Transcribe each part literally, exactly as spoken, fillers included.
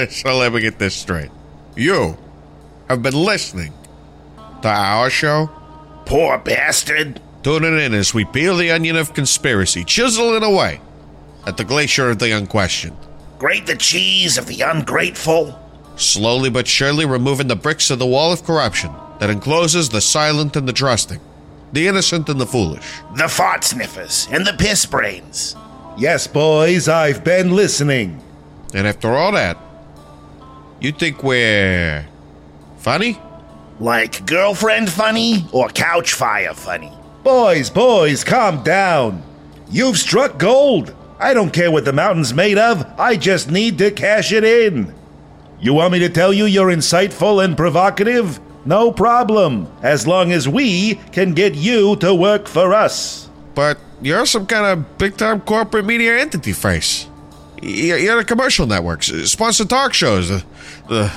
So let me get this straight. You have been listening to our show? Poor bastard. Tuning in as we peel the onion of conspiracy, chiseling away at the glacier of the unquestioned. Grate the cheese of the ungrateful. Slowly but surely removing the bricks of the wall of corruption that encloses the silent and the trusting, the innocent and the foolish. The fart sniffers and the piss brains. Yes, boys, I've been listening. And after all that, you think we're funny? Like girlfriend funny or couch fire funny? Boys, boys, calm down. You've struck gold. I don't care what the mountain's made of. I just need to cash it in. You want me to tell you you're insightful and provocative? No problem, as long as we can get you to work for us. But you're some kind of big-time corporate media entity face. You're the commercial networks, sponsored talk shows, the, the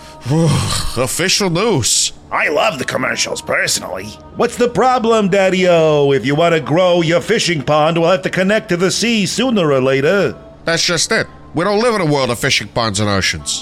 uh, official news. I love the commercials, personally. What's the problem, Daddy-O? If you want to grow your fishing pond, we'll have to connect to the sea sooner or later. That's just it. We don't live in a world of fishing ponds and oceans.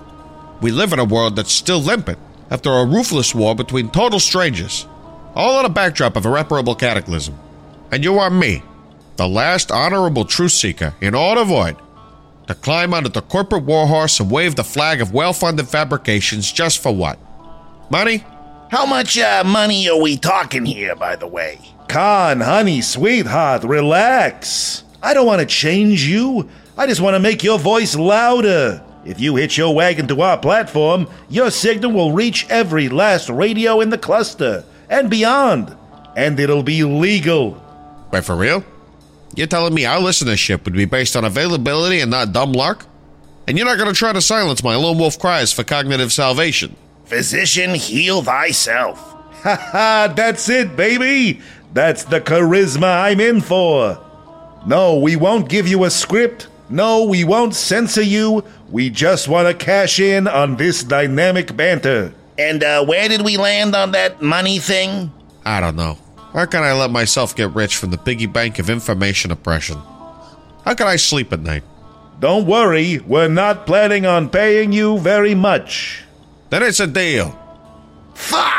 We live in a world that's still limpid after a ruthless war between total strangers, all on a backdrop of irreparable cataclysm. And you are me, the last honorable truth seeker in all the void, to climb onto the corporate warhorse and wave the flag of well-funded fabrications just for what? Money? How much uh, money are we talking here, by the way? Con, honey, sweetheart, relax. I don't want to change you. I just want to make your voice louder. If you hitch your wagon to our platform, your signal will reach every last radio in the cluster and beyond. And it'll be legal. Wait, for real? You're telling me our listenership would be based on availability and not dumb luck? And you're not going to try to silence my lone wolf cries for cognitive salvation? Physician, heal thyself. Ha ha, that's it, baby. That's the charisma I'm in for. No, we won't give you a script. No, we won't censor you. We just want to cash in on this dynamic banter. And uh, where did we land on that money thing? I don't know. How can I let myself get rich from the piggy bank of information oppression? How can I sleep at night? Don't worry, we're not planning on paying you very much. Then it's a deal. Fuck!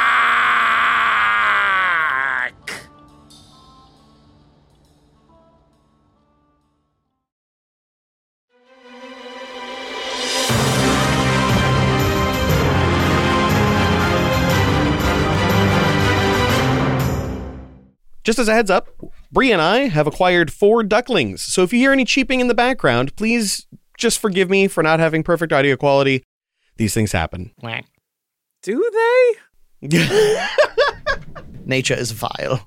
Just as a heads up, Bree and I have acquired four ducklings, so if you hear any cheeping in the background, please just forgive me for not having perfect audio quality. These things happen. Do they? Nature is vile.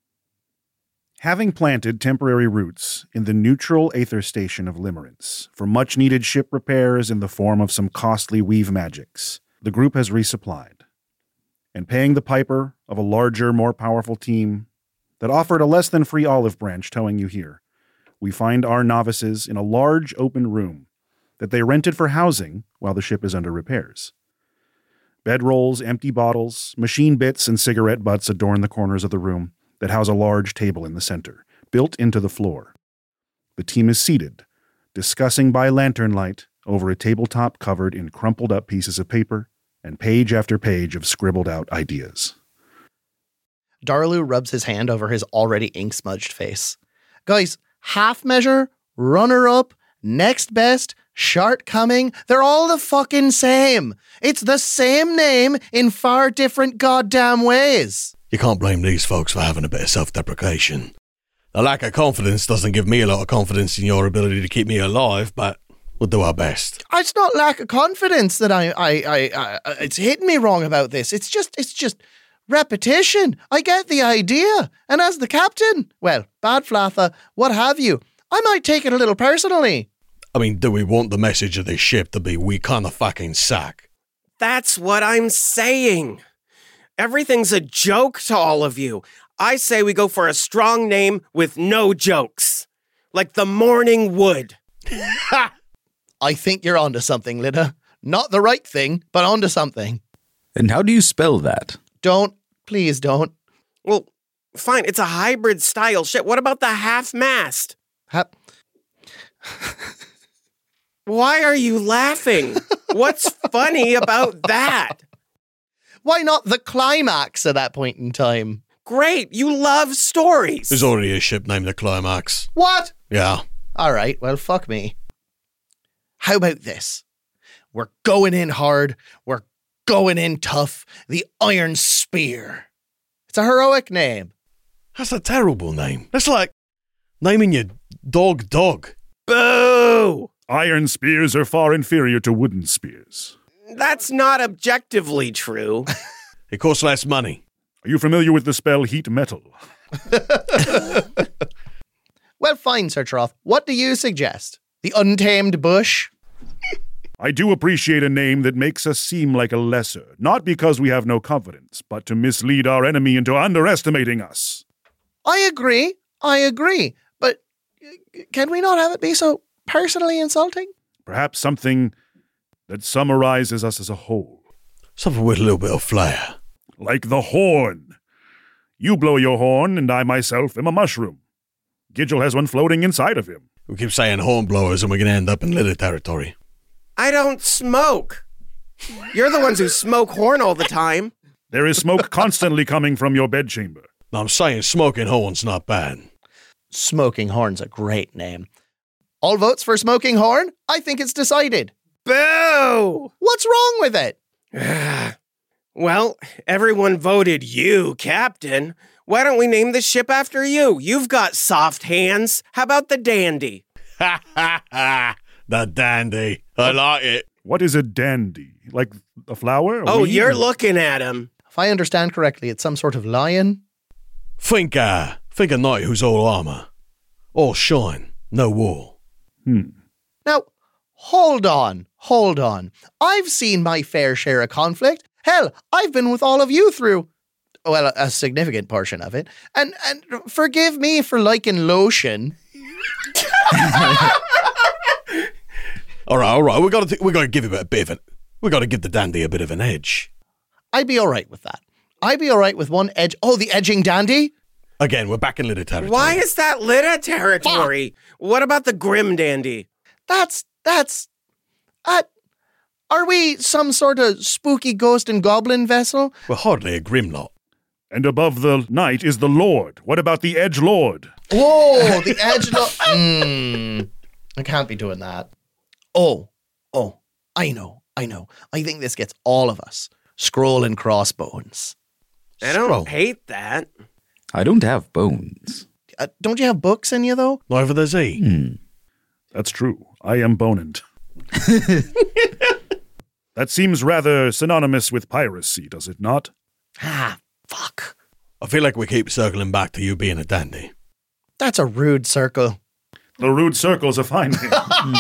Having planted temporary roots in the neutral aether station of Limerence for much-needed ship repairs in the form of some costly weave magics, the group has resupplied. And paying the piper of a larger, more powerful team that offered a less-than-free olive branch towing you here, we find our novices in a large open room that they rented for housing while the ship is under repairs. Bedrolls, empty bottles, machine bits, and cigarette butts adorn the corners of the room that house a large table in the center, built into the floor. The team is seated, discussing by lantern light over a tabletop covered in crumpled-up pieces of paper and page after page of scribbled-out ideas. Darlu rubs his hand over his already ink-smudged face. Guys, half measure, runner-up, next best, shortcoming, they're all the fucking same. It's the same name in far different goddamn ways. You can't blame these folks for having a bit of self-deprecation. The lack of confidence doesn't give me a lot of confidence in your ability to keep me alive, but we'll do our best. It's not lack of confidence that I, I, I, I it's hitting me wrong about this. It's just, it's just repetition. I get the idea. And as the captain, well, bad flather, what have you, I might take it a little personally. I mean, do we want the message of this ship to be, we kinda fucking suck? That's what I'm saying. Everything's a joke to all of you. I say we go for a strong name with no jokes. Like the Morning Wood. Ha! I think you're onto something, Lida. Not the right thing, but onto something. And how do you spell that? Don't. Please don't. Well, fine. It's a hybrid style shit. What about the half-mast? Ha- Why are you laughing? What's funny about that? Why not the climax at that point in time? Great, you love stories. There's already a ship named the Climax. What? Yeah. All right, well, fuck me. How about this? We're going in hard. We're going in tough. The Iron Spear. It's a heroic name. That's a terrible name. That's like naming your dog Dog. Boo! Iron spears are far inferior to wooden spears. That's not objectively true. It costs less money. Are you familiar with the spell heat metal? Well, fine, Sir Trough. What do you suggest? The Untamed Bush? I do appreciate a name that makes us seem like a lesser, not because we have no confidence, but to mislead our enemy into underestimating us. I agree. I agree. But uh, can we not have it be so personally insulting? Perhaps something that summarizes us as a whole. Something with a little bit of flair. Like the horn. You blow your horn, and I myself am a mushroom. Gidgel has one floating inside of him. We keep saying hornblowers and we're going to end up in litter territory. I don't smoke. You're the ones who smoke horn all the time. There is smoke constantly coming from your bedchamber. No, I'm saying smoking horn's not bad. Smoking Horn's a great name. All votes for Smoking Horn? I think it's decided. Boo! What's wrong with it? Well, everyone voted you, Captain. Why don't we name the ship after you? You've got soft hands. How about the Dandy? Ha ha ha! The Dandy. I like it. What is a dandy? Like a flower? A Oh, weed? you're looking at him. If I understand correctly, it's some sort of lion. Think, uh, think a knight who's all armor. All shine, no wool. Hmm. Now, hold on, hold on. I've seen my fair share of conflict. Hell, I've been with all of you through, well, a, a significant portion of it. And and forgive me for liking lotion. All right, all right. We got to we got to give him a bit of an. We got to give the Dandy a bit of an edge. I'd be all right with that. I'd be all right with one edge. Oh, the edging dandy? Again, we're back in litter territory. Why is that litter territory? What about the Grim Dandy? That's, that's, uh, are we some sort of spooky ghost and goblin vessel? We're hardly a grim lot. And above the knight is the lord. What about the edge lord? Whoa, the edge lo- mm, I can't be doing that. Oh, oh, I know, I know. I think this gets all of us. Scroll and crossbones. I don't Scroll. hate that. I don't have bones. Uh, don't you have books in you, though? Neither does he. Hmm. That's true. I am bonant. That seems rather synonymous with piracy, does it not? Ah, fuck. I feel like we keep circling back to you being a dandy. That's a rude circle. The rude circle's a fine name.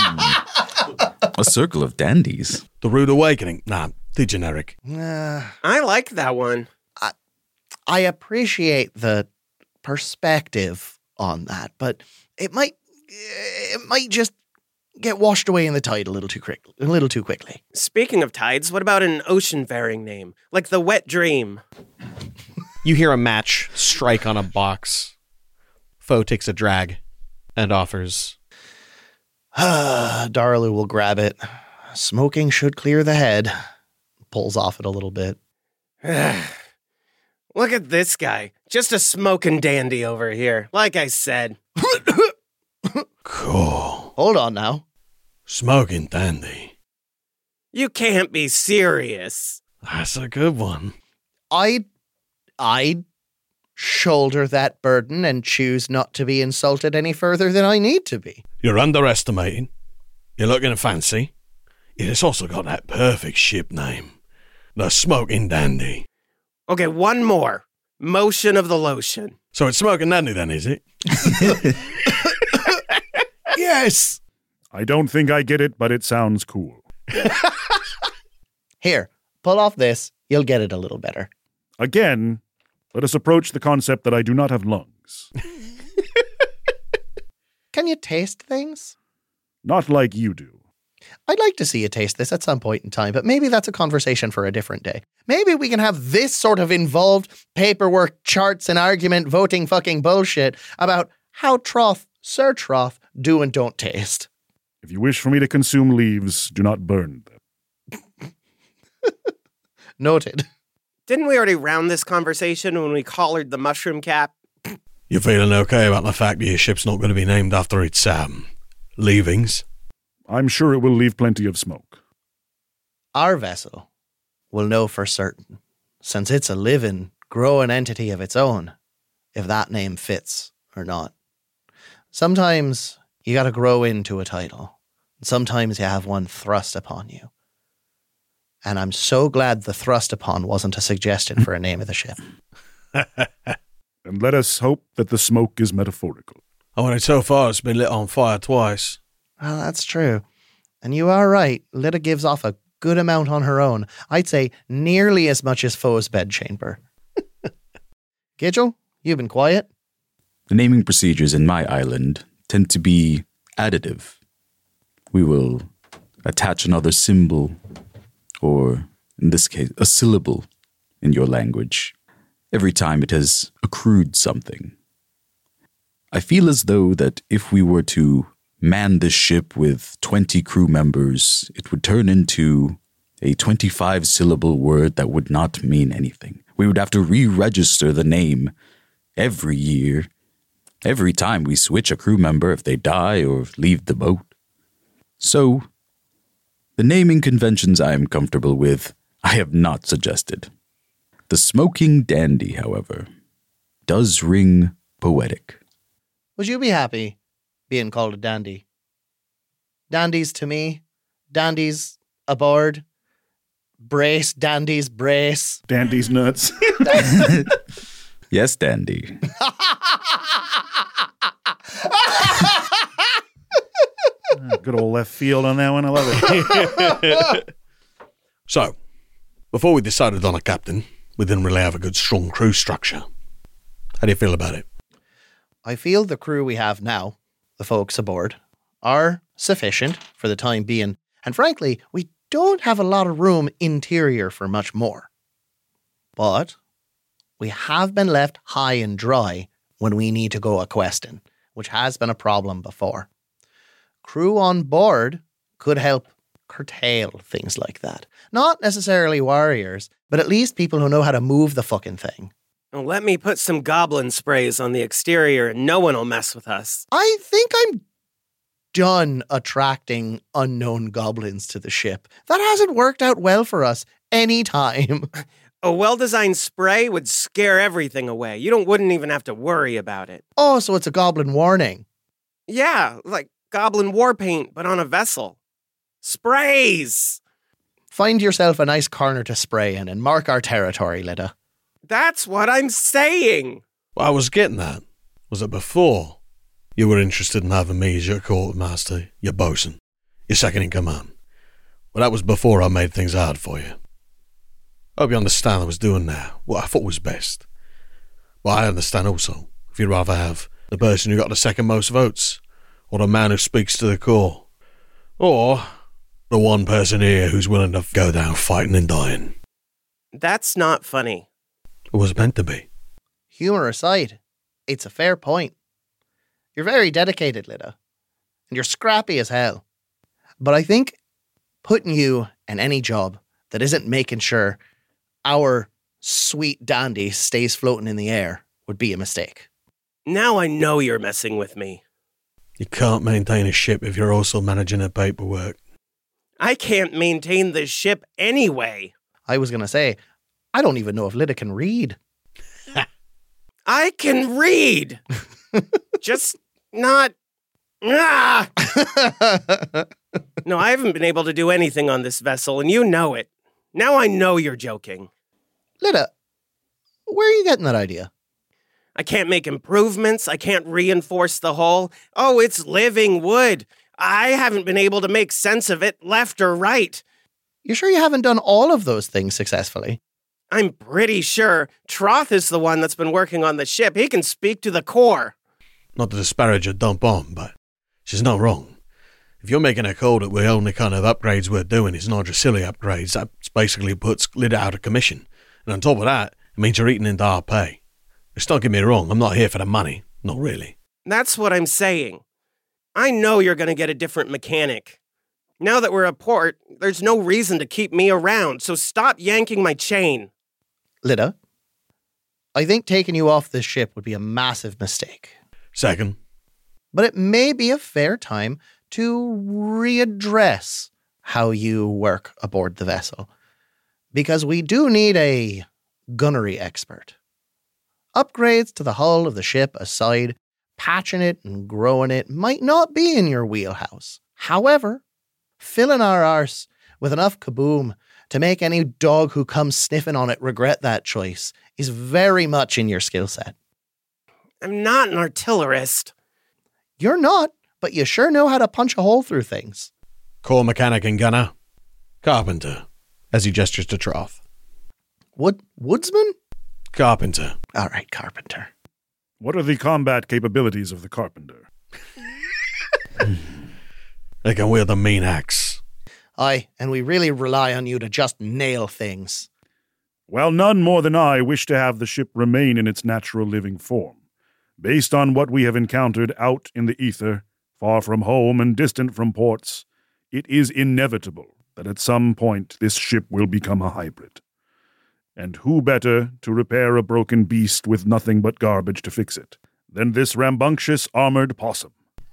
A circle of dandies. The Rude Awakening. Nah, too generic. Uh, I like that one. I appreciate the perspective on that, but it might it might just get washed away in the tide a little too quick, a little too quickly. Speaking of tides, what about an ocean-faring name? Like the Wet Dream. You hear a match strike on a box. Foe takes a drag and offers. Darlu will grab it. Smoking should clear the head. Pulls off it a little bit. Look at this guy. Just a smoking dandy over here. Like I said. Cool. Hold on now. Smoking dandy. You can't be serious. That's a good one. I'd, I'd shoulder that burden and choose not to be insulted any further than I need to be. You're underestimating. You're looking fancy. It's also got that perfect ship name. The Smoking Dandy. Okay, one more. Motion of the lotion. So it's Smoking Dandy then, is it? Yes! I don't think I get it, but it sounds cool. Here, pull off this. You'll get it a little better. Again, let us approach the concept that I do not have lungs. Can you taste things? Not like you do. I'd like to see you taste this at some point in time, but maybe that's a conversation for a different day. Maybe we can have this sort of involved paperwork, charts, and argument voting fucking bullshit about how Troth, Sir Troth, do and don't taste. If you wish for me to consume leaves, do not burn them. Noted. Didn't we already round this conversation when we collared the mushroom cap? You feeling okay about the fact that your ship's not going to be named after its, um, leavings? I'm sure it will leave plenty of smoke. Our vessel will know for certain, since it's a living, growing entity of its own, if that name fits or not. Sometimes you gotta grow into a title. Sometimes you have one thrust upon you. And I'm so glad the thrust upon wasn't a suggestion for a name of the ship. And let us hope that the smoke is metaphorical. Oh, and so far it's been lit on fire twice. Well, that's true. And you are right. Lyta gives off a good amount on her own. I'd say nearly as much as Foe's bedchamber. Gidgel, you've been quiet. The naming procedures in my island tend to be additive. We will attach another symbol, or in this case, a syllable in your language, every time it has accrued something. I feel as though that if we were to man this ship with twenty crew members, it would turn into a twenty-five syllable word that would not mean anything. We would have to re-register the name every year, every time we switch a crew member if they die or leave the boat. So, the naming conventions I am comfortable with, I have not suggested. The Smoking Dandy, however, does ring poetic. Would you be happy being called a dandy? Dandies to me, dandies aboard, brace, dandies, brace. Dandy's nuts. Yes, Dandy. Good old left field on that one. I love it. So, before we decided on a captain, we didn't really have a good, strong crew structure. How do you feel about it? I feel the crew we have now, the folks aboard, are sufficient for the time being. And frankly, we don't have a lot of room interior for much more. But we have been left high and dry when we need to go a-questing, which has been a problem before. Crew on board could help curtail things like that. Not necessarily warriors, but at least people who know how to move the fucking thing. Well, let me put some goblin sprays on the exterior and no one will mess with us. I think I'm done attracting unknown goblins to the ship. That hasn't worked out well for us any time. A well-designed spray would scare everything away. You don't wouldn't even have to worry about it. Oh, so it's a goblin warning. Yeah, like goblin war paint, but on a vessel. Sprays! Find yourself a nice corner to spray in and mark our territory, Lyta. That's what I'm saying! What I was getting at was that before you were interested in having me as your quartermaster, your bosun, your second in command. Well, that was before I made things hard for you. I hope you understand I was doing now what I thought was best. But I understand also if you'd rather have the person who got the second most votes, or the man who speaks to the core, or the one person here who's willing to go down fighting and dying. That's not funny. It was meant to be. Humor aside, it's a fair point. You're very dedicated, Lyta, and you're scrappy as hell. But I think putting you in any job that isn't making sure our sweet dandy stays floating in the air would be a mistake. Now I know you're messing with me. You can't maintain a ship if you're also managing the paperwork. I can't maintain this ship anyway. I was going to say, I don't even know if Lyta can read. I can read! Just not... Ah! No, I haven't been able to do anything on this vessel, and you know it. Now I know you're joking. Lyta, where are you getting that idea? I can't make improvements. I can't reinforce the hull. Oh, it's living wood. I haven't been able to make sense of it left or right. You sure you haven't done all of those things successfully? I'm pretty sure Troth is the one that's been working on the ship. He can speak to the core. Not to disparage her dump on, but she's not wrong. If you're making a call that the only kind of upgrades we're doing is non-dracili upgrades, that basically puts Lyta out of commission. And on top of that, it means you're eating into our pay. Just don't get me wrong, I'm not here for the money. Not really. That's what I'm saying. I know you're going to get a different mechanic. Now that we're at port, there's no reason to keep me around, so stop yanking my chain. Lida, I think taking you off this ship would be a massive mistake. Second. But it may be a fair time to readdress how you work aboard the vessel. Because we do need a gunnery expert. Upgrades to the hull of the ship aside, patching it and growing it might not be in your wheelhouse. However, filling our arse with enough kaboom to make any dog who comes sniffing on it regret that choice is very much in your skill set. I'm not an artillerist. You're not, but you sure know how to punch a hole through things. Core mechanic and gunner. Carpenter. As he gestures to Troth. Wood woodsman? Carpenter. All right, carpenter. What are the combat capabilities of the carpenter? They can wield a mean axe. Aye, and we really rely on you to just nail things. Well, none more than I wish to have the ship remain in its natural living form. Based on what we have encountered out in the ether, far from home and distant from ports, it is inevitable that at some point this ship will become a hybrid. And who better to repair a broken beast with nothing but garbage to fix it than this rambunctious armored possum?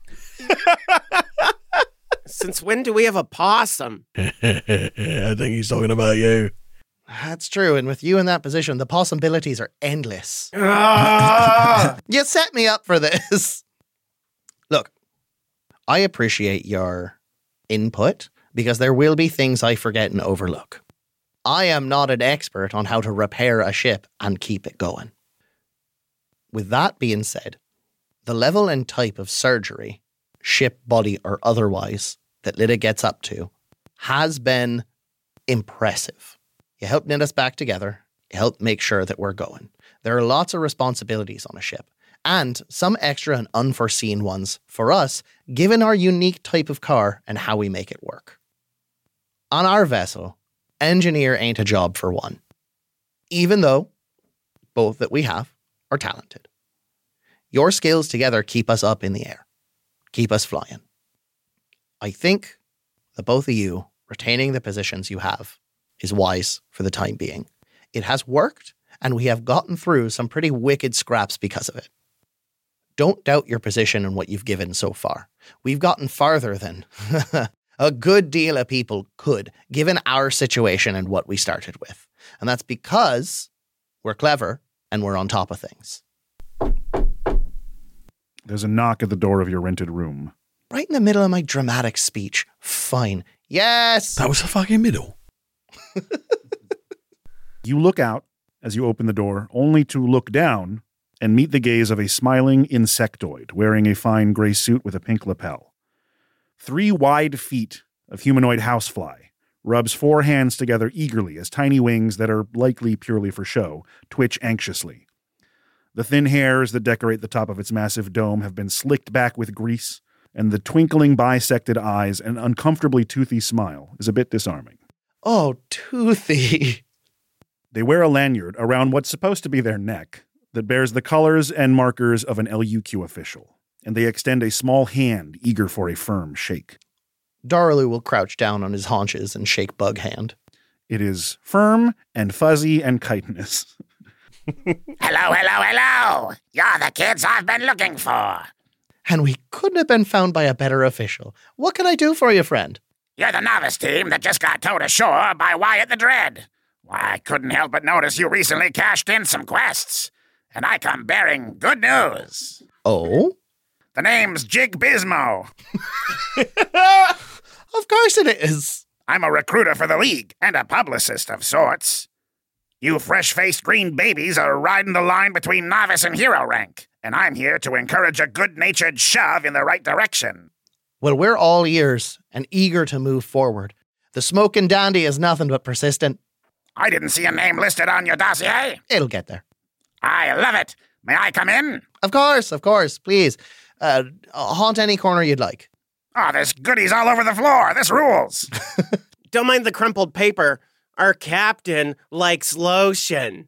Since when do we have a possum? I think he's talking about you. That's true, and with you in that position, the possibilities are endless. Ah! You set me up for this. Look, I appreciate your input because there will be things I forget and overlook. I am not an expert on how to repair a ship and keep it going. With that being said, the level and type of surgery, ship, body, or otherwise, that Lida gets up to has been impressive. You helped knit us back together. You helped make sure that we're going. There are lots of responsibilities on a ship, and some extra and unforeseen ones for us, given our unique type of car and how we make it work. On our vessel, engineer ain't a job for one, even though both that we have are talented. Your skills together keep us up in the air, keep us flying. I think that both of you retaining the positions you have is wise for the time being. It has worked, and we have gotten through some pretty wicked scraps because of it. Don't doubt your position and what you've given so far. We've gotten farther than a good deal of people could, given our situation and what we started with. And that's because we're clever and we're on top of things. There's a knock at the door of your rented room. Right in the middle of my dramatic speech. Fine. Yes! That was the fucking middle. You look out as you open the door, only to look down and meet the gaze of a smiling insectoid wearing a fine gray suit with a pink lapel. Three wide feet of humanoid housefly rubs four hands together eagerly as tiny wings that are likely purely for show twitch anxiously. The thin hairs that decorate the top of its massive dome have been slicked back with grease, and the twinkling bisected eyes and uncomfortably toothy smile is a bit disarming. Oh, toothy. They wear a lanyard around what's supposed to be their neck that bears the colors and markers of an L U Q official, and they extend a small hand eager for a firm shake. Darlu will crouch down on his haunches and shake Bug hand. It is firm and fuzzy and chitinous. Hello, hello, hello! You're the kids I've been looking for. And we couldn't have been found by a better official. What can I do for you, friend? You're the novice team that just got towed ashore by Wyatt the Dread. Why, I couldn't help but notice you recently cashed in some quests, and I come bearing good news. Oh? The name's Jig Bismo. Of course it is. I'm a recruiter for the League and a publicist of sorts. You fresh-faced green babies are riding the line between novice and hero rank, and I'm here to encourage a good-natured shove in the right direction. Well, we're all ears and eager to move forward. The smoking dandy is nothing but persistent. I didn't see a name listed on your dossier. It'll get there. I love it. May I come in? Of course, of course. Please, uh, haunt any corner you'd like. Oh, there's goodies all over the floor. This rules. Don't mind the crumpled paper. Our captain likes lotion.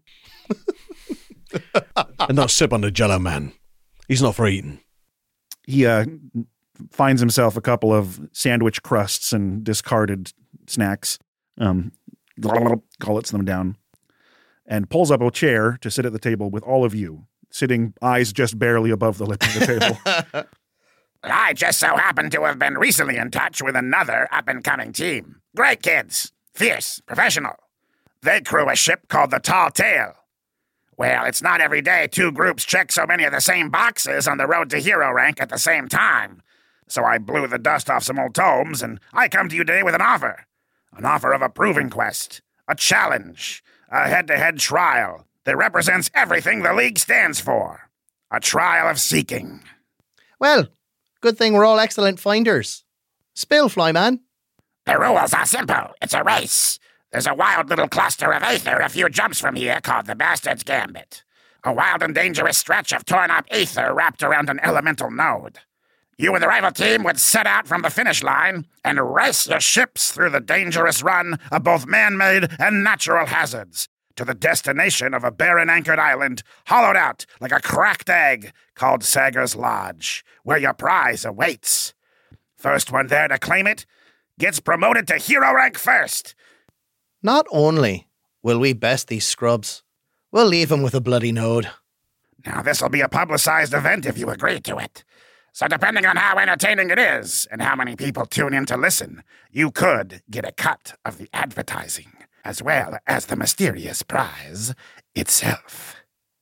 And not sip on the Jello Man. He's not for eating. He uh, finds himself a couple of sandwich crusts and discarded snacks, um, gullets them down, and pulls up a chair to sit at the table with all of you, sitting eyes just barely above the lip of the table. I just so happen to have been recently in touch with another up-and-coming team. Great kids. Fierce. Professional. They crew a ship called the Tall Tale. Well, it's not every day two groups check so many of the same boxes on the road to hero rank at the same time. So I blew the dust off some old tomes, and I come to you today with an offer. An offer of a proving quest. A challenge. A head-to-head trial that represents everything the League stands for. A trial of seeking. Well, good thing we're all excellent finders. Spill, Flyman. The rules are simple. It's a race. There's a wild little cluster of aether a few jumps from here called the Bastard's Gambit. A wild and dangerous stretch of torn-up aether wrapped around an elemental node. You and the rival team would set out from the finish line and race your ships through the dangerous run of both man-made and natural hazards to the destination of a barren-anchored island hollowed out like a cracked egg called Sager's Lodge, where your prize awaits. First one there to claim it gets promoted to hero rank first. Not only will we best these scrubs, we'll leave them with a bloody node. Now, this'll be a publicized event if you agree to it. So depending on how entertaining it is and how many people tune in to listen, you could get a cut of the advertising, as well as the mysterious prize itself.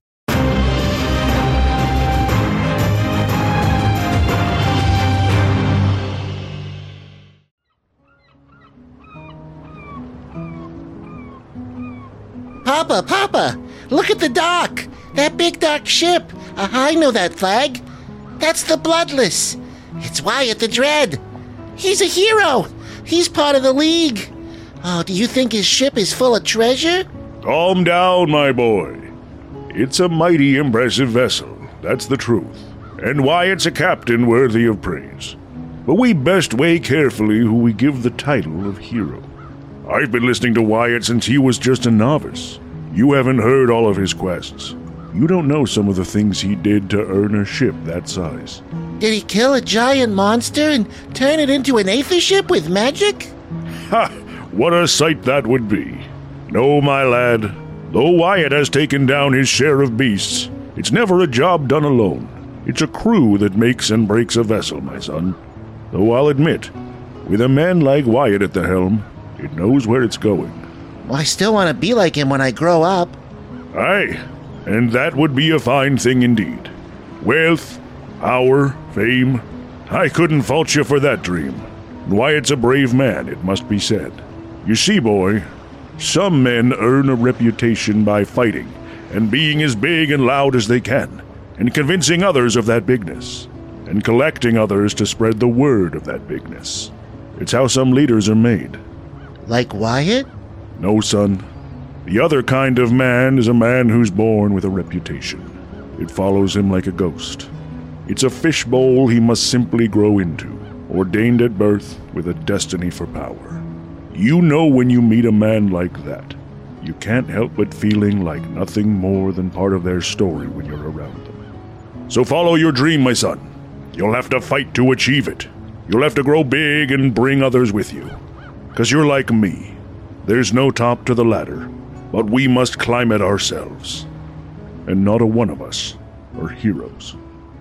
Papa, Papa, look at the dock. That big dark ship. Uh, I know that flag. That's the Bloodless. It's Wyatt the Dread. He's a hero. He's part of the League. Oh, do you think his ship is full of treasure? Calm down, my boy. It's a mighty impressive vessel, that's the truth. And Wyatt's a captain worthy of praise. But we best weigh carefully who we give the title of hero. I've been listening to Wyatt since he was just a novice. You haven't heard all of his quests. You don't know some of the things he did to earn a ship that size. Did he kill a giant monster and turn it into an aether ship with magic? Ha! What a sight that would be. No, my lad. Though Wyatt has taken down his share of beasts, it's never a job done alone. It's a crew that makes and breaks a vessel, my son. Though I'll admit, with a man like Wyatt at the helm, it knows where it's going. Well, I still want to be like him when I grow up. Aye, and that would be a fine thing indeed. Wealth, power, fame. I couldn't fault you for that dream. Wyatt's a brave man, it must be said. You see, boy, some men earn a reputation by fighting and being as big and loud as they can, and convincing others of that bigness, and collecting others to spread the word of that bigness. It's how some leaders are made. Like Wyatt? No, son. The other kind of man is a man who's born with a reputation. It follows him like a ghost. It's a fishbowl he must simply grow into, ordained at birth with a destiny for power. You know when you meet a man like that, you can't help but feeling like nothing more than part of their story when you're around them. So follow your dream, my son. You'll have to fight to achieve it. You'll have to grow big and bring others with you. 'Cause you're like me. There's no top to the ladder, but we must climb it ourselves. And not a one of us are heroes.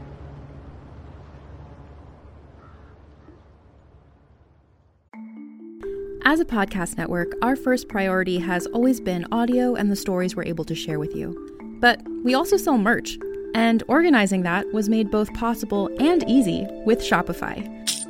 As a podcast network, our first priority has always been audio and the stories we're able to share with you. But we also sell merch, and organizing that was made both possible and easy with Shopify.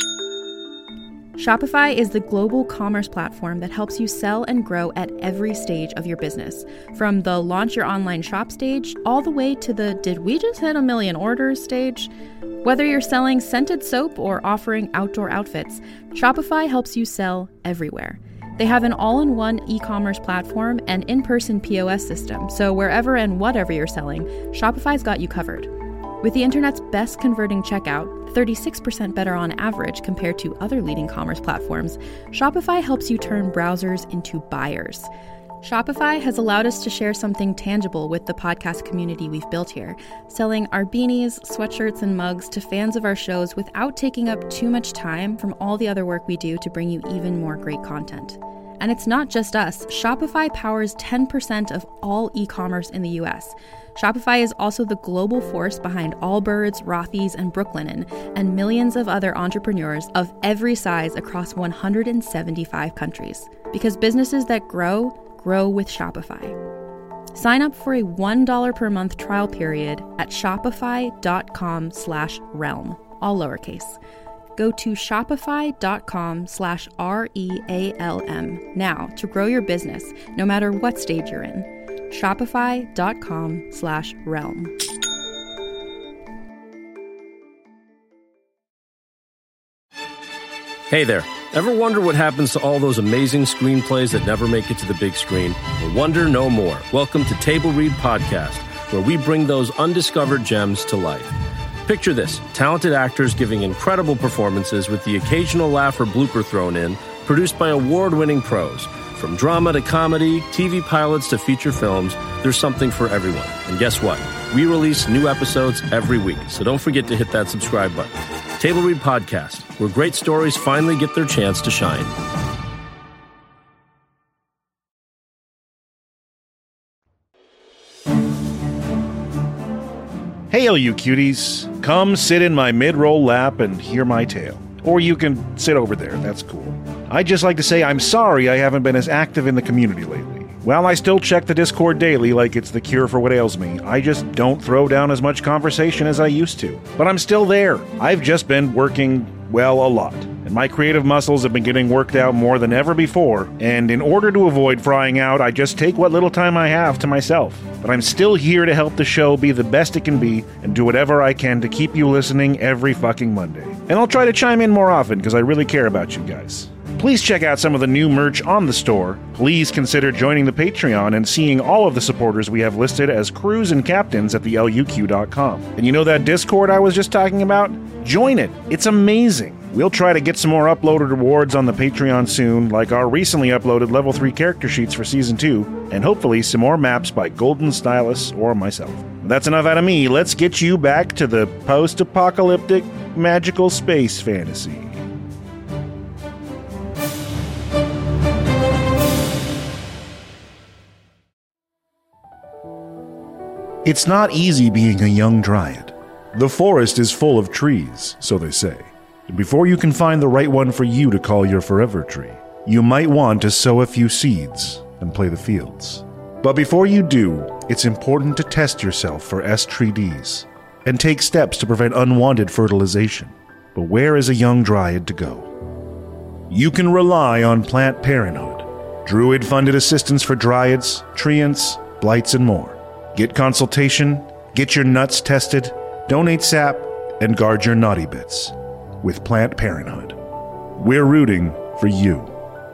Shopify is the global commerce platform that helps you sell and grow at every stage of your business, from the launch your online shop stage all the way to the did we just hit a million orders stage. Whether you're selling scented soap or offering outdoor outfits, Shopify helps you sell everywhere. They have an all-in-one e-commerce platform and in-person P O S system, so wherever and whatever you're selling, Shopify's got you covered. With the internet's best converting checkout, thirty-six percent better on average compared to other leading commerce platforms, Shopify helps you turn browsers into buyers. Shopify has allowed us to share something tangible with the podcast community we've built here, selling our beanies, sweatshirts, and mugs to fans of our shows without taking up too much time from all the other work we do to bring you even more great content. And it's not just us. Shopify powers ten percent of all e-commerce in the U S. Shopify is also the global force behind Allbirds, Rothy's, and Brooklinen, and millions of other entrepreneurs of every size across one hundred seventy-five countries. Because businesses that grow, grow with Shopify. Sign up for a one dollar per month trial period at shopify.com slash realm, all lowercase. Go to shopify.com slash R-E-A-L-M now to grow your business, no matter what stage you're in. Shopify.com slash realm. Hey there. Ever wonder what happens to all those amazing screenplays that never make it to the big screen? Well, wonder no more. Welcome to Table Read Podcast, where we bring those undiscovered gems to life. Picture this, talented actors giving incredible performances with the occasional laugh or blooper thrown in, produced by award-winning pros. From drama to comedy, T V pilots to feature films, there's something for everyone. And guess what? We release new episodes every week, so don't forget to hit that subscribe button. Table Read Podcast, where great stories finally get their chance to shine. Hey, all you cuties. Come sit in my mid-roll lap and hear my tale. Or you can sit over there, that's cool. I'd just like to say I'm sorry I haven't been as active in the community lately. While I still check the Discord daily like it's the cure for what ails me, I just don't throw down as much conversation as I used to. But I'm still there. I've just been working, well, a lot. And my creative muscles have been getting worked out more than ever before, and in order to avoid frying out, I just take what little time I have to myself. But I'm still here to help the show be the best it can be, and do whatever I can to keep you listening every fucking Monday. And I'll try to chime in more often, because I really care about you guys. Please check out some of the new merch on the store. Please consider joining the Patreon and seeing all of the supporters we have listed as crews and captains at the L U Q dot com. And you know that Discord I was just talking about? Join it. It's amazing. We'll try to get some more uploaded rewards on the Patreon soon, like our recently uploaded level three character sheets for Season two, and hopefully some more maps by Golden Stylus or myself. That's enough out of me. Let's get you back to the post-apocalyptic magical space fantasy. It's not easy being a young dryad. The forest is full of trees, so they say. Before you can find the right one for you to call your forever tree, you might want to sow a few seeds and play the fields. But before you do, it's important to test yourself for S T R Ds and take steps to prevent unwanted fertilization. But where is a young dryad to go? You can rely on Plant Parenthood, Druid-funded assistance for dryads, treants, blights, and more. Get consultation, get your nuts tested, donate sap, and guard your naughty bits with Plant Parenthood. We're rooting for you.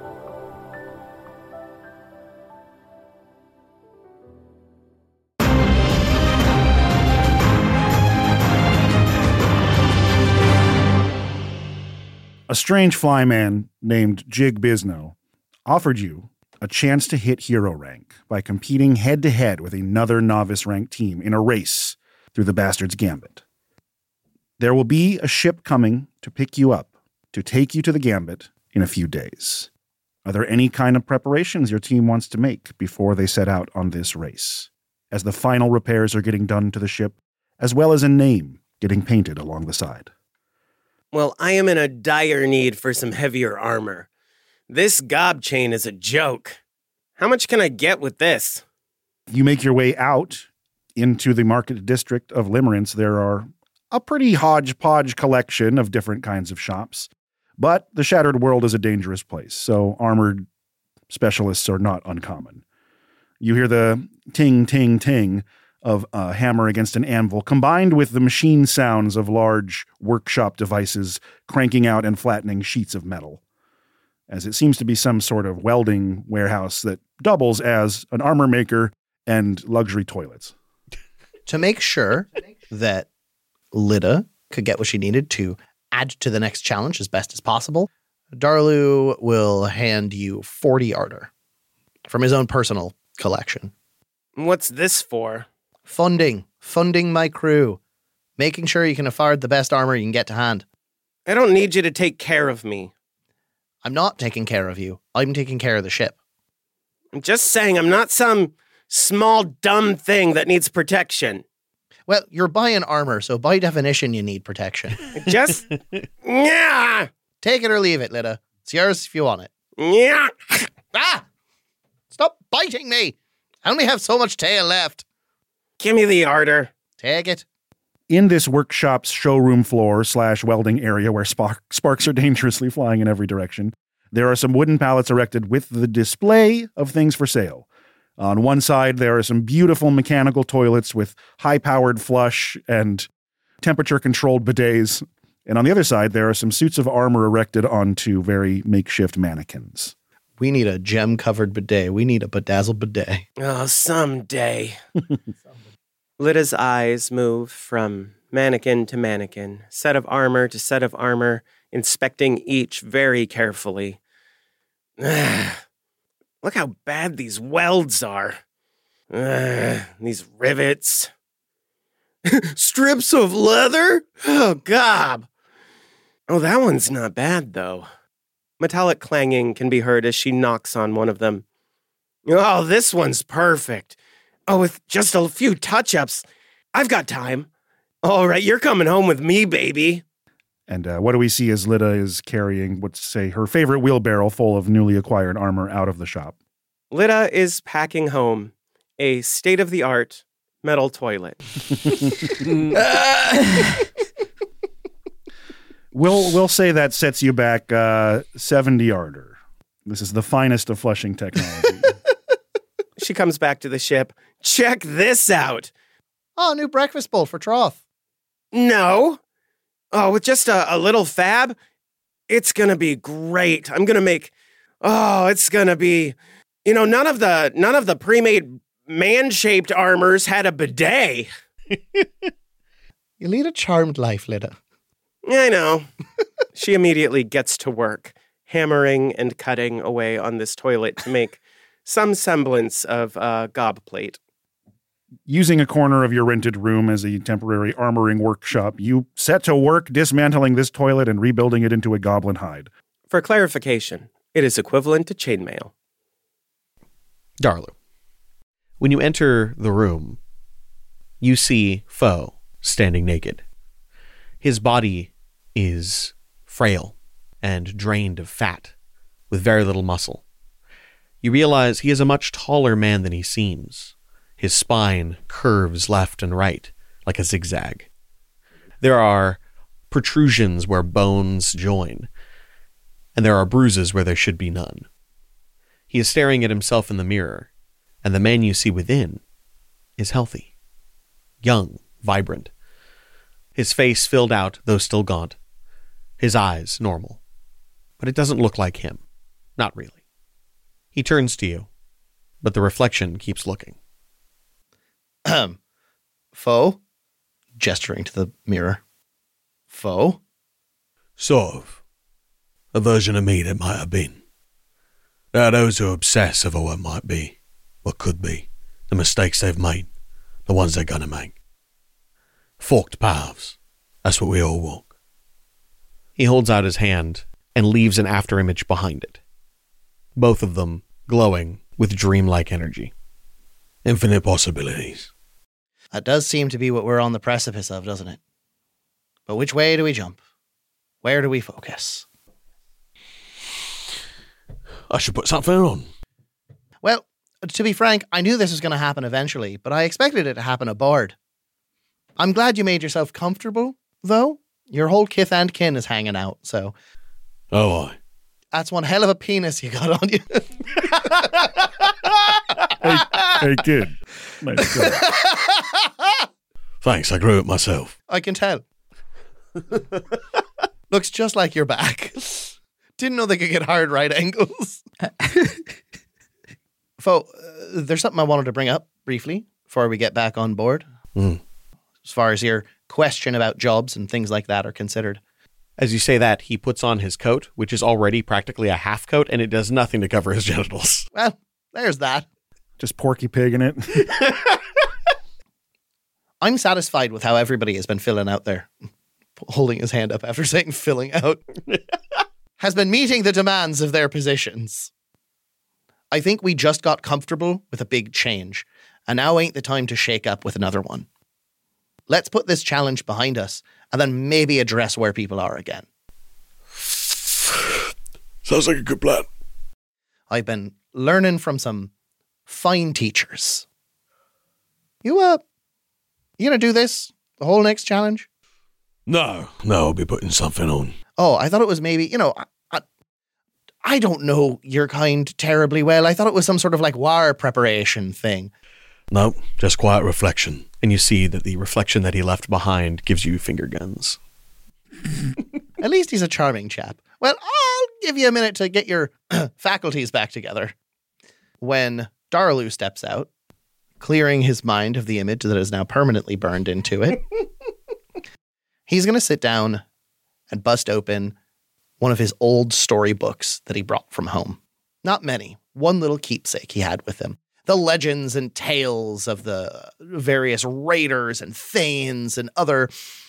A strange flyman named Jig Bizno offered you a chance to hit hero rank by competing head-to-head with another novice-ranked team in a race through the Bastard's Gambit. There will be a ship coming to pick you up, to take you to the Gambit in a few days. Are there any kind of preparations your team wants to make before they set out on this race, as the final repairs are getting done to the ship, as well as a name getting painted along the side? Well, I am in a dire need for some heavier armor. This gob chain is a joke. How much can I get with this? You make your way out into the market district of Limerence. There are a pretty hodgepodge collection of different kinds of shops, but the Shattered World is a dangerous place, so armored specialists are not uncommon. You hear the ting, ting, ting of a hammer against an anvil, combined with the machine sounds of large workshop devices cranking out and flattening sheets of metal, as it seems to be some sort of welding warehouse that doubles as an armor maker and luxury toilets. To make sure that Lida could get what she needed to add to the next challenge as best as possible, Darlu will hand you forty ardor. from his own personal collection. What's this for? Funding. Funding my crew. Making sure you can afford the best armor you can get to hand. I don't need you to take care of me. I'm not taking care of you. I'm taking care of the ship. I'm just saying I'm not some small, dumb thing that needs protection. Well, you're buying armor, so by definition, you need protection. Just... yeah. Take it or leave it, Lita. It's yours if you want it. Yeah. Ah! Stop biting me. I only have so much tail left. Give me the ardor. Take it. In this workshop's showroom floor slash welding area where spark- sparks are dangerously flying in every direction, there are some wooden pallets erected with the display of things for sale. On one side, there are some beautiful mechanical toilets with high-powered flush and temperature-controlled bidets. And on the other side, there are some suits of armor erected onto very makeshift mannequins. We need a gem-covered bidet. We need a bedazzled bidet. Oh, someday. Lita's eyes move from mannequin to mannequin, set of armor to set of armor, inspecting each very carefully. Look how bad these welds are. Ugh, these rivets. Strips of leather? Oh, gob. Oh, that one's not bad, though. Metallic clanging can be heard as she knocks on one of them. Oh, this one's perfect. Oh, with just a few touch-ups. I've got time. All right, you're coming home with me, baby. And uh, what do we see as Lita is carrying, let's say, her favorite wheelbarrow full of newly acquired armor out of the shop? Lita is packing home a state-of-the-art metal toilet. We'll we'll say that sets you back uh, seventy ardor. This is the finest of flushing technology. She comes back to the ship. Check this out. Oh, new breakfast bowl for Troth. No. Oh, with just a, a little fab, it's going to be great. I'm going to make, oh, it's going to be, you know, none of the, none of the pre-made man-shaped armors had a bidet. You lead a charmed life, Lita. I know. She immediately gets to work, hammering and cutting away on this toilet to make some semblance of a gob plate. Using a corner of your rented room as a temporary armoring workshop, you set to work dismantling this toilet and rebuilding it into a goblin hide. For clarification, it is equivalent to chainmail. Darlu, when you enter the room, you see Foe standing naked. His body is frail and drained of fat, with very little muscle. You realize he is a much taller man than he seems. His spine curves left and right like a zigzag. There are protrusions where bones join, and there are bruises where there should be none. He is staring at himself in the mirror, and the man you see within is healthy, young, vibrant. His face filled out, though still gaunt. His eyes normal. But it doesn't look like him. Not really. He turns to you, but the reflection keeps looking. Um, Foe, gesturing to the mirror. Foe? Sort of. A version of me that might have been. There are those who obsess over what might be, what could be, the mistakes they've made, the ones they're gonna make. Forked paths. That's what we all walk. He holds out his hand and leaves an afterimage behind it. Both of them glowing with dreamlike energy. Infinite possibilities. That does seem to be what we're on the precipice of, doesn't it? But which way do we jump? Where do we focus? I should put something on. Well, to be frank, I knew this was going to happen eventually, but I expected it to happen aboard. I'm glad you made yourself comfortable, though. Your whole kith and kin is hanging out, so... Oh, I. That's one hell of a penis you got on you. hey, hey, kid. Nice job. Thanks, I grew it myself. I can tell. Looks just like your back. Didn't know they could get hard right angles. Foe, uh, there's something I wanted to bring up briefly before we get back on board. Mm. As far as your question about jobs and things like that are considered. As you say that, he puts on his coat, which is already practically a half coat, and it does nothing to cover his genitals. Well, There's that. Just Porky Pig in it. I'm satisfied with how everybody has been filling out there. Holding his hand up after saying filling out. Has been meeting the demands of their positions. I think we just got comfortable with a big change, and now ain't the time to shake up with another one. Let's put this challenge behind us, and then maybe address where people are again. Sounds like a good plan. I've been learning from some fine teachers. You, uh, you gonna do this? The whole next challenge? No, no, I'll be putting something on. Oh, I thought it was maybe, you know, I, I, I don't know your kind terribly well. I thought it was some sort of like war preparation thing. No, just quiet reflection. And you see that the reflection that he left behind gives you finger guns. At least he's a charming chap. Well, I'll give you a minute to get your faculties back together. When Darlu steps out, clearing his mind of the image that is now permanently burned into it, he's going to sit down and bust open one of his old storybooks that he brought from home. Not many. One little keepsake he had with him. The legends and tales of the various raiders and thanes and other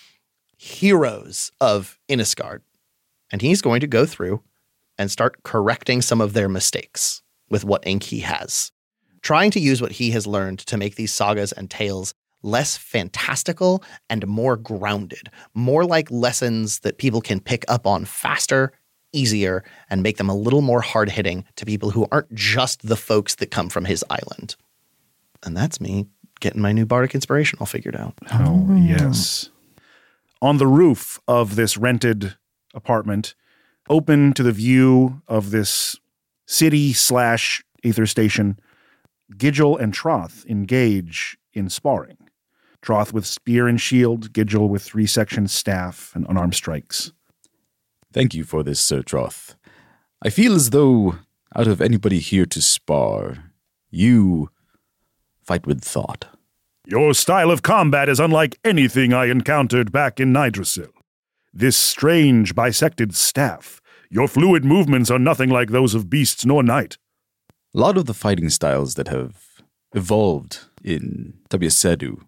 heroes of Inniscard. And he's going to go through and start correcting some of their mistakes with what ink he has. Trying to use what he has learned to make these sagas and tales less fantastical and more grounded, more like lessons that people can pick up on faster, easier, and make them a little more hard-hitting to people who aren't just the folks that come from his island. And that's me getting my new Bardic Inspiration all figured out. Oh, yes. On the roof of this rented apartment, open to the view of this city slash Aether Station, Gidgel and Troth engage in sparring. Troth with spear and shield, Gidgel with three-section staff and unarmed strikes. Thank you for this, Sir Troth. I feel as though, out of anybody here to spar, you fight with thought. Your style of combat is unlike anything I encountered back in Nidrasil. This strange, bisected staff. Your fluid movements are nothing like those of beasts nor knight. A lot of the fighting styles that have evolved in Tabiasedu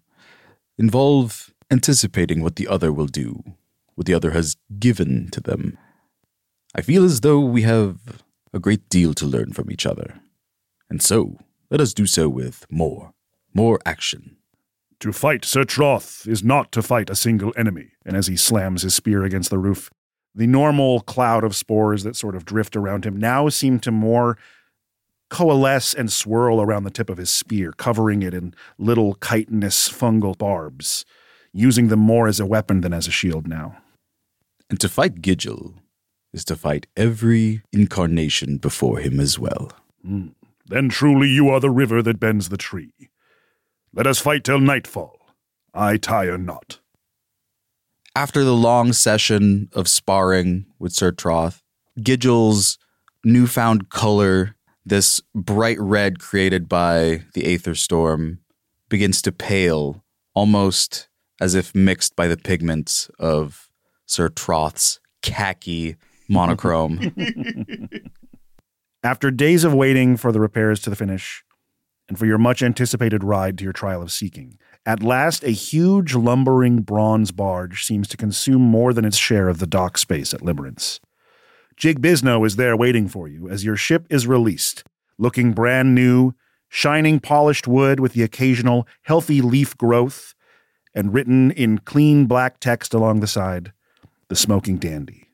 involve anticipating what the other will do, what the other has given to them. I feel as though we have a great deal to learn from each other. And so, let us do so with more, more action. To fight Sir Troth is not to fight a single enemy. And as he slams his spear against the roof, the normal cloud of spores that sort of drift around him now seem to more coalesce and swirl around the tip of his spear, covering it in little chitinous fungal barbs, using them more as a weapon than as a shield now. And to fight Gidgel is to fight every incarnation before him as well. Mm. Then truly you are the river that bends the tree. Let us fight till nightfall. I tire not. After the long session of sparring with Sir Troth, Gidgel's newfound color, this bright red created by the Aether Storm, begins to pale, almost as if mixed by the pigments of Sir Troth's khaki monochrome. After days of waiting for the repairs to the finish, and for your much-anticipated ride to your Trial of Seeking, at last a huge lumbering bronze barge seems to consume more than its share of the dock space at Limerence. Jig Bisno is there waiting for you as your ship is released, looking brand new, shining polished wood with the occasional healthy leaf growth, and written in clean black text along the side, the Smoking Dandy.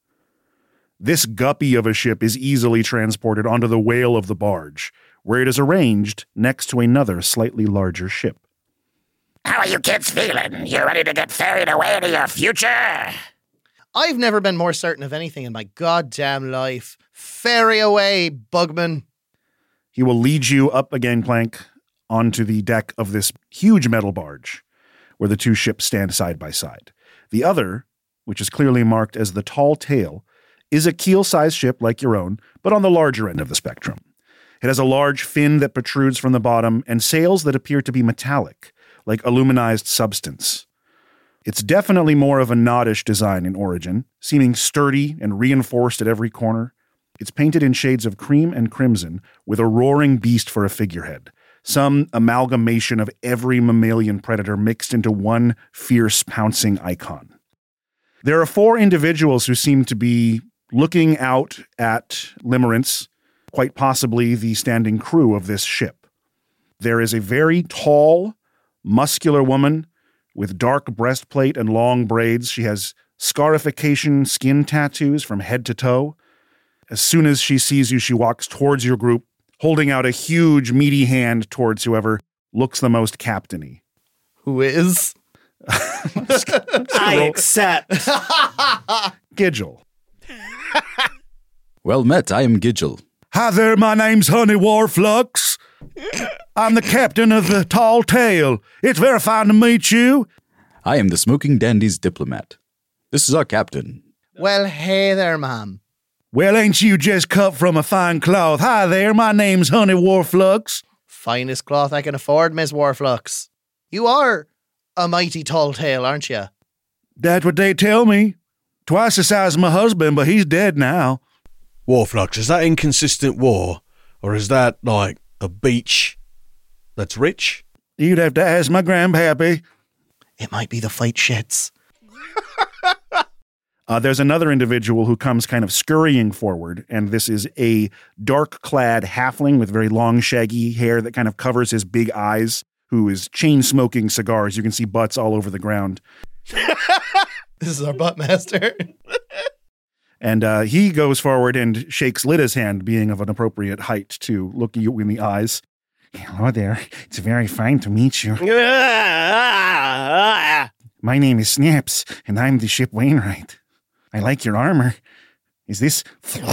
This guppy of a ship is easily transported onto the whale of the barge, where it is arranged next to another slightly larger ship. How are you kids feeling? You ready to get ferried away to your future? I've never been more certain of anything in my goddamn life. Ferry away, Bugman. He will lead you up a gangplank onto the deck of this huge metal barge, where the two ships stand side by side. The other, which is clearly marked as the Tall Tale, is a keel-sized ship like your own, but on the larger end of the spectrum. It has a large fin that protrudes from the bottom and sails that appear to be metallic, like aluminized substance. It's definitely more of a Nodish design in origin, seeming sturdy and reinforced at every corner, It's painted in shades of cream and crimson with a roaring beast for a figurehead. Some amalgamation of every mammalian predator mixed into one fierce pouncing icon. There are four individuals who seem to be looking out at Limerence, quite possibly the standing crew of this ship. There is a very tall, muscular woman with dark breastplate and long braids. She has scarification skin tattoos from head to toe. As soon as she sees you, she walks towards your group, holding out a huge, meaty hand towards whoever looks the most captain-y. Who is? I accept. Gidgel. Well met, I am Gidgel. Hi there, my name's Honey Warflux. I'm the captain of the Tall Tale. It's very fine to meet you. I am the Smoking Dandy's diplomat. This is our captain. Well, hey there, ma'am. Well, ain't you just cut from a fine cloth? Hi there, my name's Honey Warflux. Finest cloth I can afford, Miss Warflux. You are a mighty tall tale, aren't you? That's what they tell me. Twice the size of my husband, but he's dead now. Warflux, is that inconsistent war? Or is that, like, a beach that's rich? You'd have to ask my grandpappy. It might be the fight shits. Uh, there's another individual who comes kind of scurrying forward, and this is a dark-clad halfling with very long, shaggy hair that kind of covers his big eyes, who is chain-smoking cigars. You can see butts all over the ground. This is our butt master. And uh, he goes forward and shakes Lyda's hand, being of an appropriate height to look you in the eyes. Hello there. It's very fine to meet you. My name is Snaps, and I'm the ship Wainwright. I like your armor. Is this...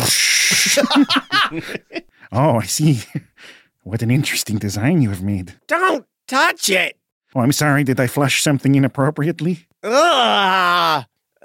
Oh, I see. What an interesting design you have made. Don't touch it. Oh, I'm sorry. Did I flush something inappropriately? Ugh.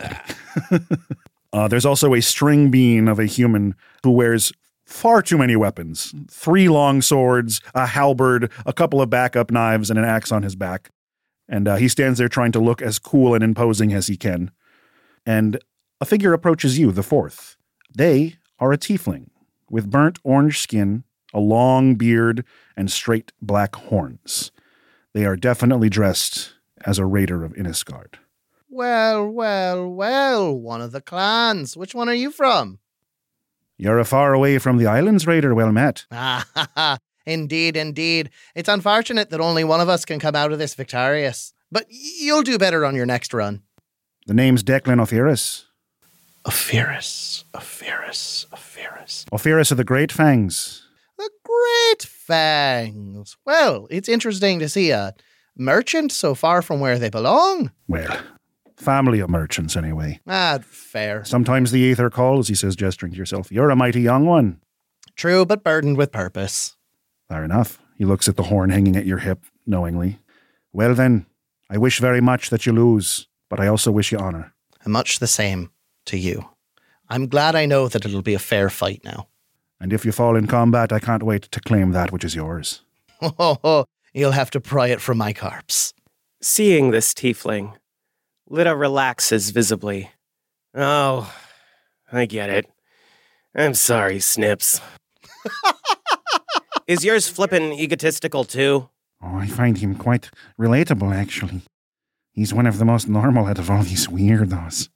Uh, there's also a string bean of a human who wears far too many weapons. Three long swords, a halberd, a couple of backup knives, and an axe on his back. And uh, he stands there trying to look as cool and imposing as he can. And a figure approaches you, the fourth. They are a tiefling with burnt orange skin, a long beard, and straight black horns. They are definitely dressed as a raider of Innisgard. Well, well, well, one of the clans. Which one are you from? You're a far away from the islands, raider. Well met. Ah, ha, ha. Indeed, indeed. It's unfortunate that only one of us can come out of this victorious. But you'll do better on your next run. The name's Declan Ophiris. Ophiris, Ophiris, Ophiris. Ophiris of the Great Fangs. The Great Fangs. Well, it's interesting to see a merchant so far from where they belong. Well, family of merchants, anyway. Ah, fair. Sometimes the Aether calls, he says, gesturing to yourself. You're a mighty young one. True, but burdened with purpose. Fair enough. He looks at the horn hanging at your hip, knowingly. Well then, I wish very much that you lose, but I also wish you honor. And much the same to you. I'm glad I know that it'll be a fair fight now. And if you fall in combat, I can't wait to claim that which is yours. Oh, you'll have to pry it from my corpse. Seeing this tiefling, Lyda relaxes visibly. Oh, I get it. I'm sorry, Snips. Is yours flippin' egotistical too? Oh, I find him quite relatable, actually. He's one of the most normal out of all these weirdos.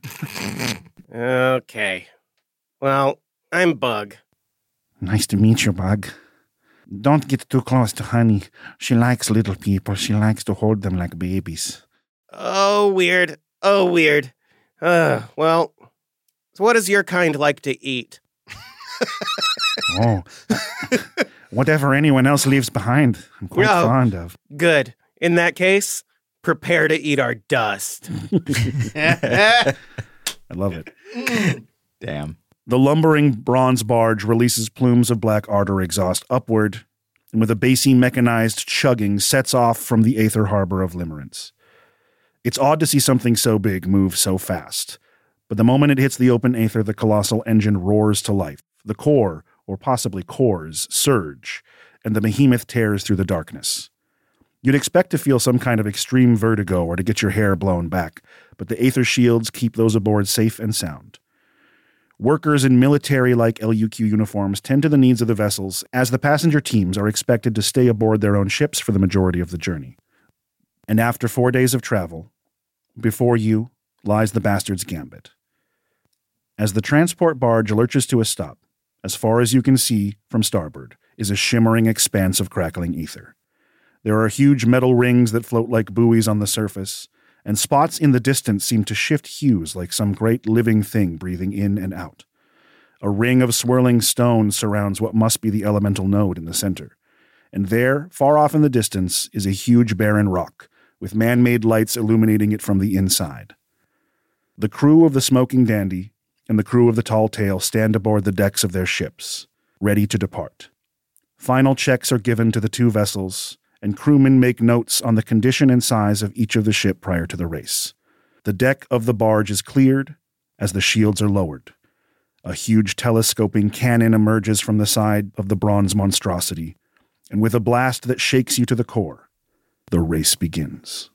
Okay. Well, I'm Bug. Nice to meet you, Bug. Don't get too close to Honey. She likes little people. She likes to hold them like babies. Oh, weird. Oh, weird. Uh, well, so what does your kind like to eat? Oh, whatever anyone else leaves behind, I'm quite Oh, fond of. Good. In that case, prepare to eat our dust. I love it. Damn. The lumbering bronze barge releases plumes of black ardor exhaust upward, and with a bassy mechanized chugging sets off from the Aether harbor of Limerence. It's odd to see something so big move so fast, but the moment it hits the open Aether, the colossal engine roars to life. The core, or possibly cores, surge, and the behemoth tears through the darkness. You'd expect to feel some kind of extreme vertigo or to get your hair blown back, but the Aether shields keep those aboard safe and sound. Workers in military-like L U Q uniforms tend to the needs of the vessels, as the passenger teams are expected to stay aboard their own ships for the majority of the journey. And after four days of travel, before you lies the Bastard's Gambit. As the transport barge lurches to a stop, as far as you can see from starboard is a shimmering expanse of crackling ether. There are huge metal rings that float like buoys on the surface, and spots in the distance seem to shift hues like some great living thing breathing in and out. A ring of swirling stone surrounds what must be the elemental node in the center, and there, far off in the distance, is a huge barren rock, with man-made lights illuminating it from the inside. The crew of the Smoking Dandy and the crew of the Tall Tale stand aboard the decks of their ships, ready to depart. Final checks are given to the two vessels, and crewmen make notes on the condition and size of each of the ship prior to the race. The deck of the barge is cleared as the shields are lowered. A huge telescoping cannon emerges from the side of the bronze monstrosity, and with a blast that shakes you to the core, the race begins.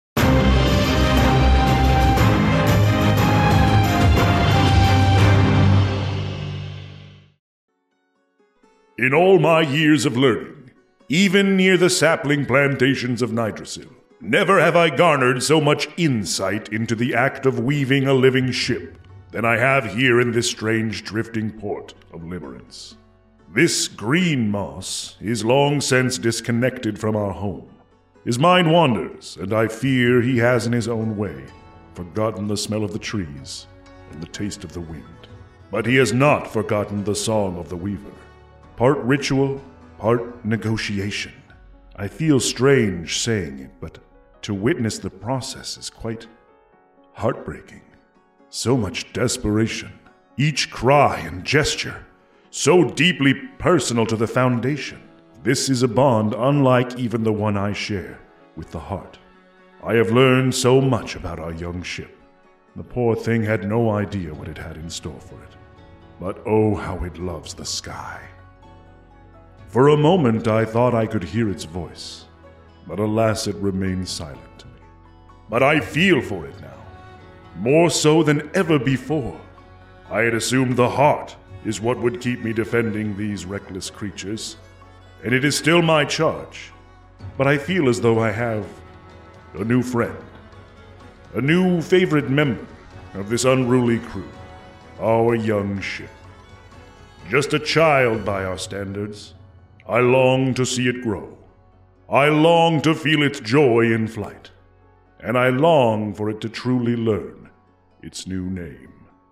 In all my years of learning, even near the sapling plantations of Nidrasil, never have I garnered so much insight into the act of weaving a living ship than I have here in this strange drifting port of Limerence. This green moss is long since disconnected from our home. His mind wanders, and I fear he has in his own way forgotten the smell of the trees and the taste of the wind. But he has not forgotten the song of the weaver. Part ritual, part negotiation. I feel strange saying it, but to witness the process is quite heartbreaking. So much desperation, each cry and gesture, so deeply personal to the Foundation. This is a bond unlike even the one I share with the heart. I have learned so much about our young ship. The poor thing had no idea what it had in store for it. But oh, how it loves the sky. For a moment I thought I could hear its voice, but alas, it remained silent to me. But I feel for it now, more so than ever before. I had assumed the heart is what would keep me defending these reckless creatures, and it is still my charge. But I feel as though I have a new friend, a new favorite member of this unruly crew, our young ship. Just a child by our standards, I long to see it grow. I long to feel its joy in flight, and I long for it to truly learn its new name.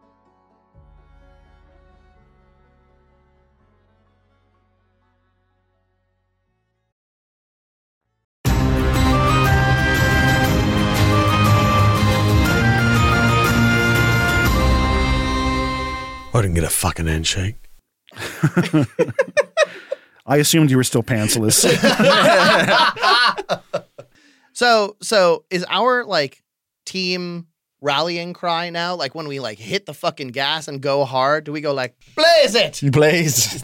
I didn't get a fucking handshake. I assumed you were still pantsless. so, so is our like team rallying cry now? Like when we like hit the fucking gas and go hard, do we go like blaze it? Blaze.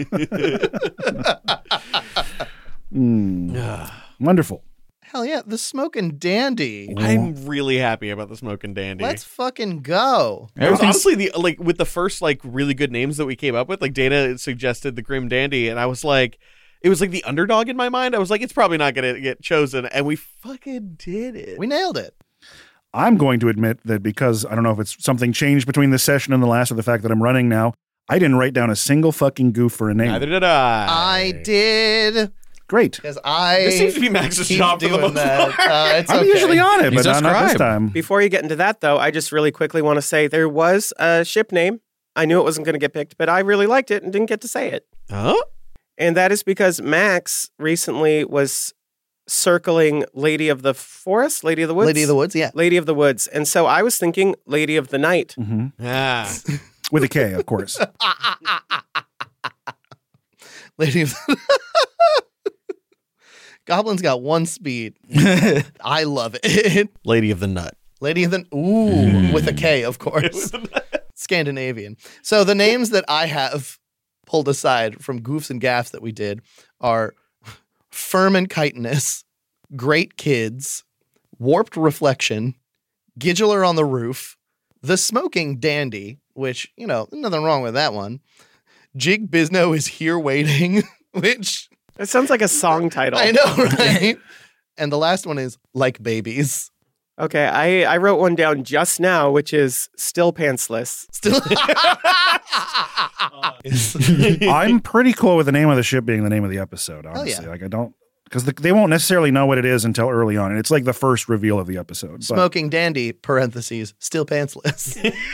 mm. Wonderful. Hell yeah, the Smoking Dandy. I'm really happy about the Smoking Dandy. Let's fucking go. It was honestly the like with the first like really good names that we came up with. Like Dana suggested the Grim Dandy, and I was like, it was like the underdog in my mind. I was like, it's probably not going to get chosen, and we fucking did it. We nailed it. I'm going to admit that because I don't know if it's something changed between this session and the last, or the fact that I'm running now, I didn't write down a single fucking goof for a name. Neither did I. I did. Great. Because I This seems to be Max's job for the most that. part. Uh, it's I'm okay. usually on it, He's but a not, not this scribe. time. Before you get into that, though, I just really quickly want to say there was a ship name. I knew it wasn't going to get picked, but I really liked it and didn't get to say it. Huh? And that is because Max recently was circling Lady of the Forest, Lady of the Woods? Lady of the Woods, yeah. Lady of the Woods. And so I was thinking Lady of the Night. Mm-hmm. Ah. With a K, of course. Lady of the Goblin's got one speed. I love it. Lady of the Nut. Lady of the Ooh, with a K, of course. Scandinavian. So the names that I have pulled aside from goofs and gaffs that we did are Firm and Chitinous, Great Kids, Warped Reflection, Gidular on the Roof, The Smoking Dandy, which, you know, nothing wrong with that one. Jig Bizno is here waiting, which... It sounds like a song title. I know, right? And the last one is Like Babies. Okay, I, I wrote one down just now, which is Still Pantsless. Still... I'm pretty cool with the name of the ship being the name of the episode, honestly. yeah. Like, I don't... Because the, they won't necessarily know what it is until early on. And it's like the first reveal of the episode. But. Smoking Dandy, parentheses, still pantsless.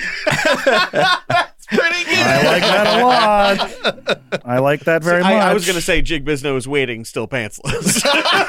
Pretty good. I like that a lot. I like that very See, I, much. I was going to say Jig Bizno is waiting, still pantsless.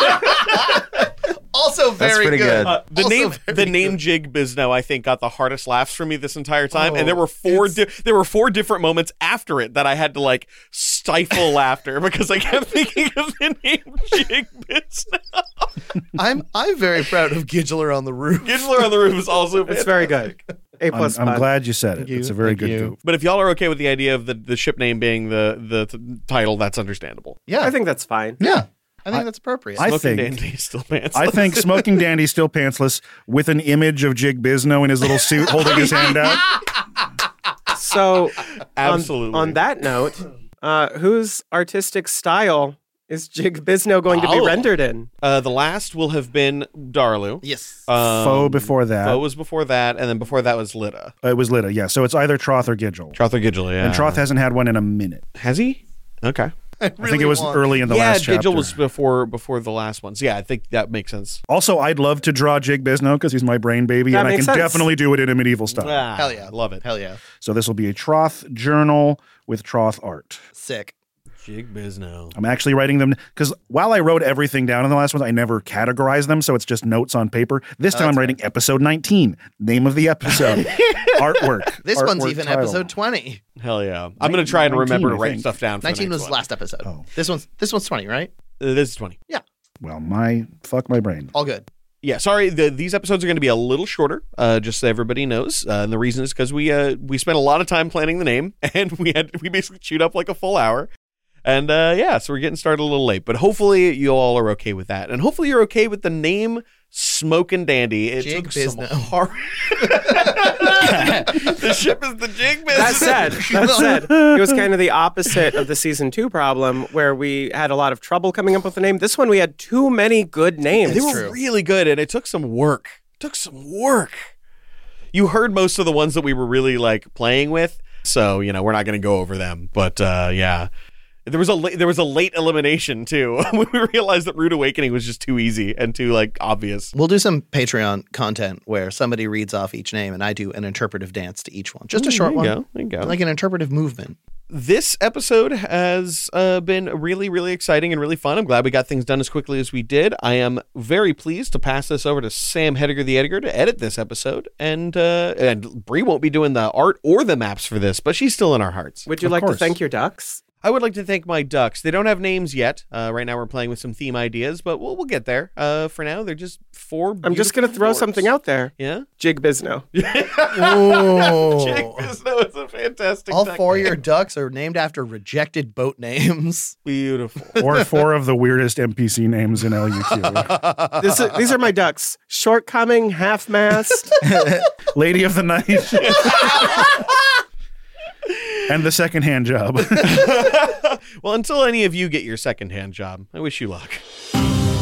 Also very pretty good. good. Uh, the Also name, very the name good. Jig Bizno, I think, got the hardest laughs for me this entire time, Oh, and there were four. it's- Di- there were four different moments after it that I had to like stifle laughter because I kept thinking of the name Jig Bizno. I'm I'm very proud of Gidgler on the Roof. Gidgler on the Roof is also. It's very good. A I'm, plus I'm five. glad you said it. Thank you. It's a very Thank good you. goof. But if y'all are okay with the idea of the, the ship name being the, the the title, that's understandable. Yeah, I think that's fine. yeah, I think I- that's appropriate. I Smoking think- Dandy is still pantsless. I think Smoking Dandy still pantsless with an image of Jig Bizno in his little suit holding his hand out. So, Absolutely. On, on that note, uh, whose artistic style is Jig Bizno going to be Oh. rendered in? Uh, the last will have been Darlu. yes. Um, Foe before that. Foe was before that, and then before that was Lita. Uh, it was Lita, yeah. So it's either Troth or Gidgel. Troth or Gidgel, yeah. And Troth hasn't had one in a minute. Has he? Okay. I think it was want- early in the yeah, last chapter. Gidgel was before before the last ones. Yeah, I think that makes sense. Also, I'd love to draw Jig Bizno because he's my brain baby, That and I can makes sense. definitely do it in a medieval style. Ah, Hell yeah. love it. Hell yeah. So this will be a Troth journal with Troth art. Sick. Jig Bizno. I'm actually writing them because while I wrote everything down in the last ones, I never categorized them, so it's just notes on paper. This time I'm writing episode nineteen, name of the episode, artwork. This one's artwork even title. episode twenty. Hell yeah. I'm going to try and remember to nineteen, I write think. stuff down for nineteen the was next last episode. Oh. This one's this one's twenty, right? one. Uh, this is twenty. Well, my fuck my brain. All good. Yeah, sorry. The, these episodes are going to be a little shorter, uh, just so everybody knows. Uh, and the reason is because we uh, we spent a lot of time planning the name, and we had we basically chewed up like a full hour. And uh, yeah, so we're getting started a little late, but hopefully you all are okay with that, and hopefully you're okay with the name Smokin' Dandy. It Jig took some Bizno. hard. The ship is the Jig Bizno. That said, that said, it was kind of the opposite of the season two problem where we had a lot of trouble coming up with a name. This one, we had too many good names. They were really good, and it took some work. It took some work. You heard most of the ones that we were really like playing with, so you know we're not going to go over them. But uh, yeah, there was a la- there was a late elimination too. We realized that Rude Awakening was just too easy and too like obvious. We'll do some Patreon content where somebody reads off each name and I do an interpretive dance to each one. Just a short There one. you go. There you go. Like an interpretive movement. This episode has uh, been really, really exciting and really fun. I'm glad we got things done as quickly as we did. I am very pleased to pass this over to Sam Hediger, the editor, to edit this episode. And uh, and Bree won't be doing the art or the maps for this, but she's still in our hearts. Would you Of like course. to thank your ducks? I would like to thank my ducks. They don't have names yet. Uh, right now we're playing with some theme ideas, but we'll, we'll get there. Uh, for now, they're just four I'm just going to throw something out there. Yeah? Jig Bizno. Oh. Jig Bizno is a fantastic All duck four of name. your ducks are named after rejected boat names. Beautiful. Or four of the weirdest N P C names in L U Q. This is, these are my ducks. Shortcoming, half-mast. Lady of the Night. And the secondhand job. Well, until any of you get your secondhand job, I wish you luck.